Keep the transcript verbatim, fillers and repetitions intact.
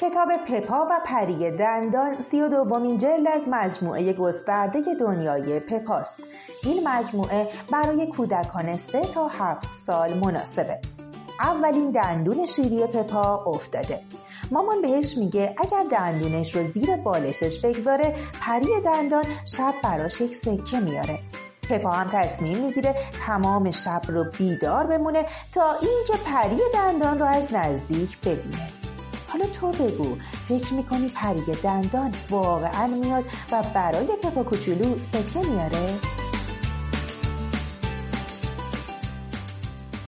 کتاب پپا و پری دندان سی و دومین جلد از مجموعه گسترده دنیای پپاست. این مجموعه برای کودکان سه تا هفت سال مناسبه. اولین دندون شیری پپا افتاده. مامان بهش میگه اگر دندونش رو زیر بالشش بگذاره پری دندان شب براش یک سکه میاره. پپا هم تصمیم میگیره تمام شب رو بیدار بمونه تا اینکه پری دندان رو از نزدیک ببینه. حالا تو بگو، فکر میکنی پری دندان واقعا میاد و برای پپا کوچولو سکه میاره؟